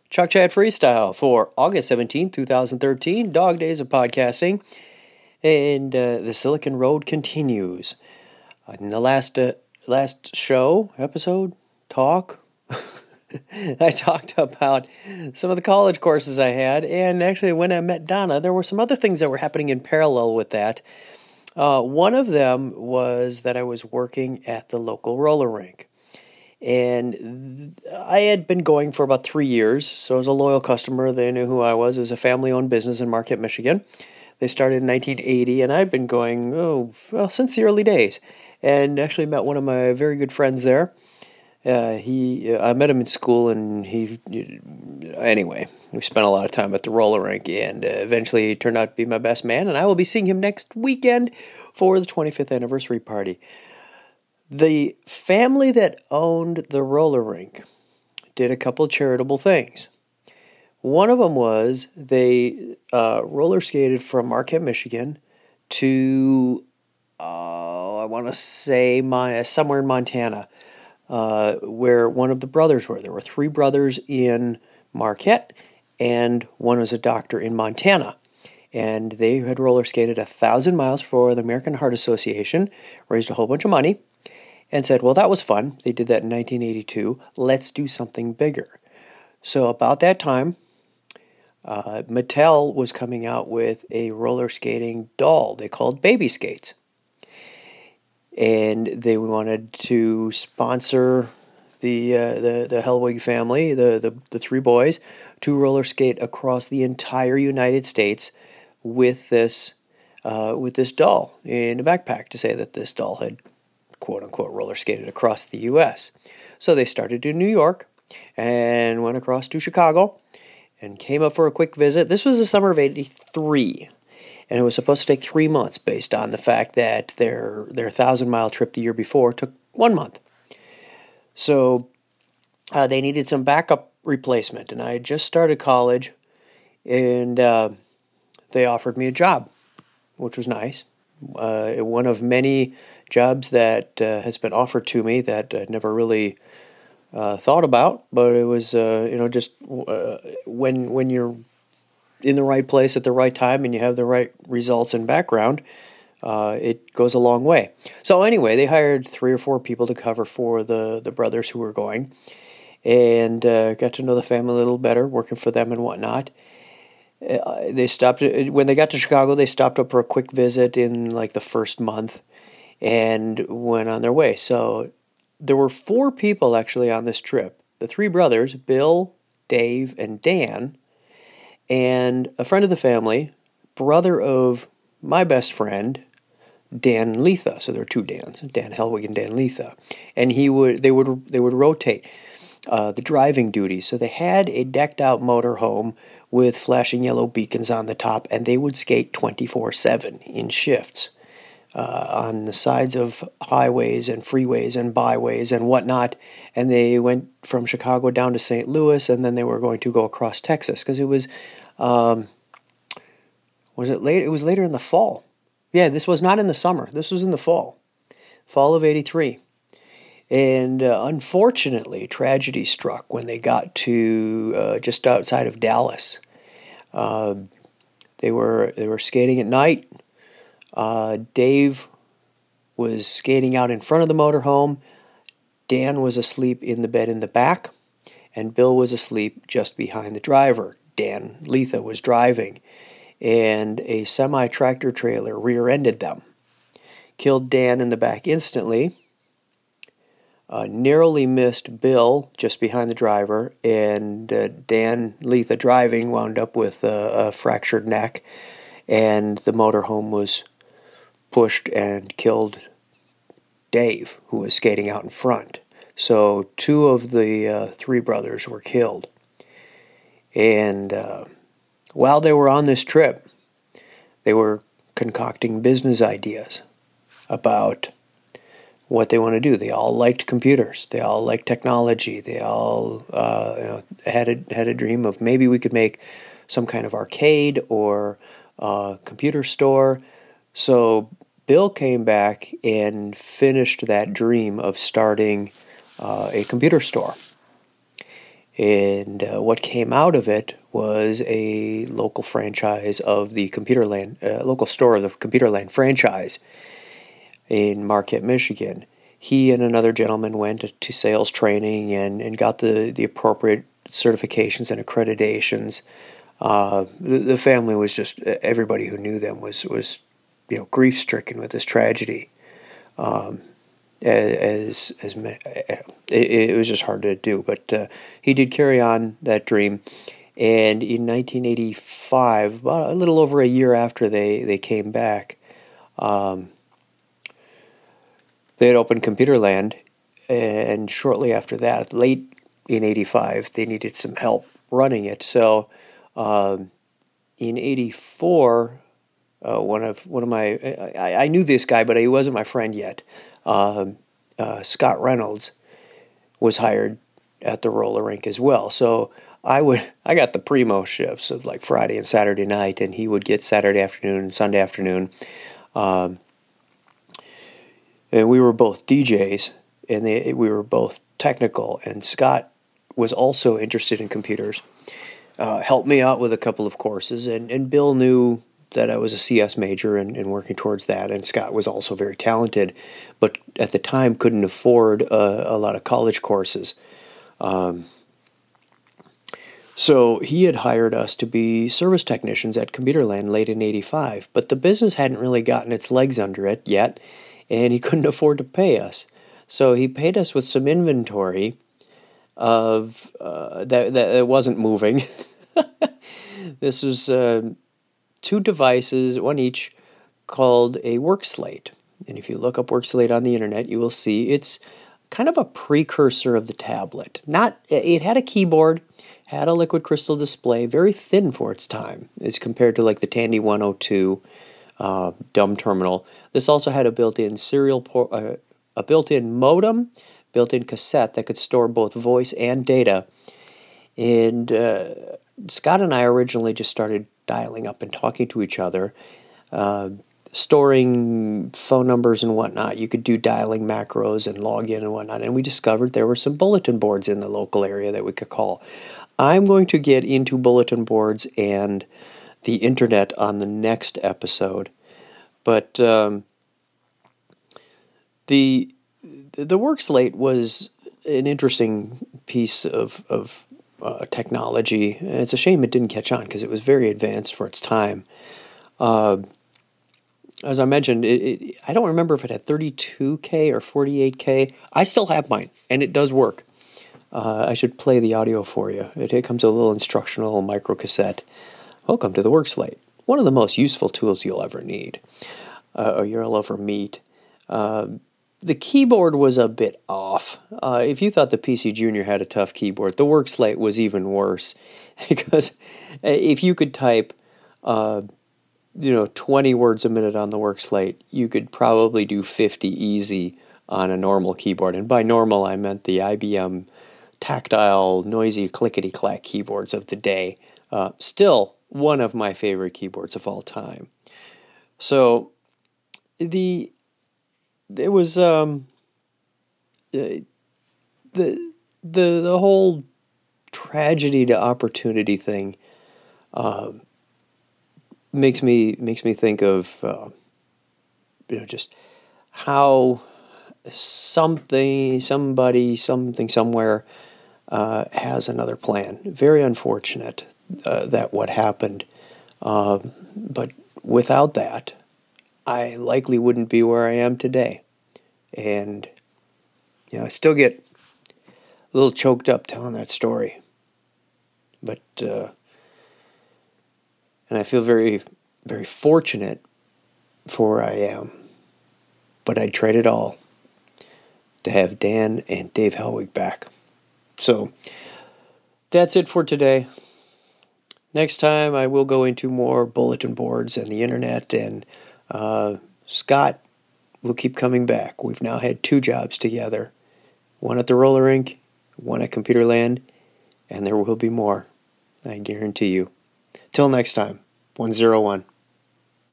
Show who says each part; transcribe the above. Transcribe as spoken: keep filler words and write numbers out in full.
Speaker 1: Chuck Chat Freestyle for August seventeenth, twenty thirteen, Dog Days of Podcasting. And uh, the Silicon Road continues. In the last uh, last show, episode, talk, I talked about some of the college courses I had. And actually, when I met Donna, there were some other things that were happening in parallel with that. Uh, one of them was that I was working at the local roller rink. And I had been going for about three years, so I was a loyal customer. They knew who I was. It was a family-owned business in Marquette, Michigan. They started in nineteen eighty, and I'd been going, oh, well, since the early days. And actually met one of my very good friends there. Uh, he, I met him in school, and he, anyway, we spent a lot of time at the roller rink, and uh, eventually he turned out to be my best man, and I will be seeing him next weekend for the twenty-fifth anniversary party. The family that owned the roller rink did a couple of charitable things. One of them was they uh, roller skated from Marquette, Michigan to, uh, I want to say, my, somewhere in Montana, uh, where one of the brothers were. There were three brothers in Marquette, and one was a doctor in Montana. And they had roller skated a thousand miles for the American Heart Association, raised a whole bunch of money, and said, well, that was fun. They did that in nineteen eighty-two. Let's do something bigger. So about that time, uh, Mattel was coming out with a roller skating doll they called Baby Skates. And they wanted to sponsor the uh, the, the Hellwig family, the, the, the three boys, to roller skate across the entire United States with this, uh, with this doll in a backpack to say that this doll had quote-unquote roller skated across the U S. So they started in New York and went across to Chicago and came up for a quick visit. This was the summer of eighty-three, and it was supposed to take three months based on the fact that their their thousand-mile trip the year before took one month. So uh, they needed some backup replacement, and I had just started college, and uh, they offered me a job, which was nice. Uh, one of many jobs that uh, has been offered to me that I never really uh, thought about, but it was, uh, you know, just uh, when when you're in the right place at the right time and you have the right results and background, uh, it goes a long way. So anyway, they hired three or four people to cover for the, the brothers who were going, and uh, got to know the family a little better, working for them and whatnot. Uh, they stopped when they got to Chicago. They stopped up for a quick visit in like the first month, and went on their way. So there were four people actually on this trip: the three brothers, Bill, Dave, and Dan, and a friend of the family, brother of my best friend, Dan Letha. So there were two Dans, Dan Hellwig and Dan Letha, and he would they would they would rotate uh, the driving duties. So they had a decked out motorhome with flashing yellow beacons on the top, and they would skate twenty-four seven in shifts uh, on the sides of highways and freeways and byways and whatnot. And they went from Chicago down to Saint Louis, and then they were going to go across Texas because it was, um, was it late? It was later in the fall. Yeah, this was not in the summer. This was in the fall, fall of eighty-three. And uh, unfortunately, tragedy struck when they got to uh, just outside of Dallas. Uh, they were they were skating at night. Uh, Dave was skating out in front of the motorhome. Dan was asleep in the bed in the back, and Bill was asleep just behind the driver. Dan Letha was driving, and a semi-tractor trailer rear-ended them, killed Dan in the back instantly. Uh, narrowly missed Bill just behind the driver, and uh, Dan Letha driving wound up with a, a fractured neck, and the motorhome was pushed and killed Dave, who was skating out in front. So two of the uh, three brothers were killed. And uh, while they were on this trip, they were concocting business ideas about what they want to do. They all liked computers. They all liked technology. They all uh, you know, had a had a dream of maybe we could make some kind of arcade or uh, computer store. So Bill came back and finished that dream of starting uh, a computer store. And uh, what came out of it was a local franchise of the Computerland, uh, local store of the Computerland franchise in Marquette, Michigan. He and another gentleman went to sales training and, and got the, the appropriate certifications and accreditations. Uh, the, the family was just, everybody who knew them was, was you know, grief-stricken with this tragedy. Um, as as it, it was just hard to do, but uh, he did carry on that dream. And in nineteen eighty-five, about a little over a year after they, they came back, um, they had opened Computerland, and shortly after that, late in eighty-five, they needed some help running it. So um, in eighty-four, uh, one of one of my I, I knew this guy, but he wasn't my friend yet. Um, uh, Scott Reynolds was hired at the roller rink as well. So I would I got the primo shifts of like Friday and Saturday night, and he would get Saturday afternoon and Sunday afternoon. Um, and we were both D Js, and they, we were both technical. And Scott was also interested in computers. Uh, helped me out with a couple of courses, and, and Bill knew that I was a C S major and, and working towards that, and Scott was also very talented, but at the time couldn't afford a, a lot of college courses. Um, so he had hired us to be service technicians at Computerland late in eighty-five, but the business hadn't really gotten its legs under it yet, and he couldn't afford to pay us. So he paid us with some inventory of uh, that, that it wasn't moving. This was... Uh, two devices, one each, called a WorkSlate. And if you look up WorkSlate on the internet, you will see it's kind of a precursor of the tablet. Not, it had a keyboard, had a liquid crystal display, very thin for its time, as compared to like the Tandy one oh two uh, dumb terminal. This also had a built-in serial, por- uh, a built-in modem, built-in cassette that could store both voice and data. And uh, Scott and I originally just started dialing up and talking to each other, uh, storing phone numbers and whatnot. You could do dialing macros and log in and whatnot. And we discovered there were some bulletin boards in the local area that we could call. I'm going to get into bulletin boards and the internet on the next episode. But um, the the WorkSlate was an interesting piece of, of Uh, technology, and it's a shame it didn't catch on because it was very advanced for its time. Uh, as I mentioned, it, it, I don't remember if it had thirty-two K or forty-eight K. I still have mine, and it does work. Uh, I should play the audio for you. It, it comes with a little instructional micro cassette. Welcome to the WorkSlate, one of the most useful tools you'll ever need, uh, or you'll ever meet. Uh, The keyboard was a bit off. Uh, if you thought the P C Junior had a tough keyboard, the WorkSlate was even worse. Because if you could type, uh, you know, twenty words a minute on the WorkSlate, you could probably do fifty easy on a normal keyboard. And by normal, I meant the I B M tactile, noisy, clickety-clack keyboards of the day. Uh, still one of my favorite keyboards of all time. So, the... It was um, the the the whole tragedy to opportunity thing uh, makes me makes me think of uh, you know just how something somebody something somewhere uh, has another plan. Very unfortunate uh, that what happened, uh, but without that, I likely wouldn't be where I am today. And, you know, I still get a little choked up telling that story. But, uh, and I feel very, very fortunate for where I am. But I'd trade it all to have Dan and Dave Helwig back. So, that's it for today. Next time I will go into more bulletin boards and the internet, and uh, Scott will keep coming back. We've now had two jobs together, one at the roller rink, one at Computerland, and there will be more, I guarantee you. Till next time, one oh one.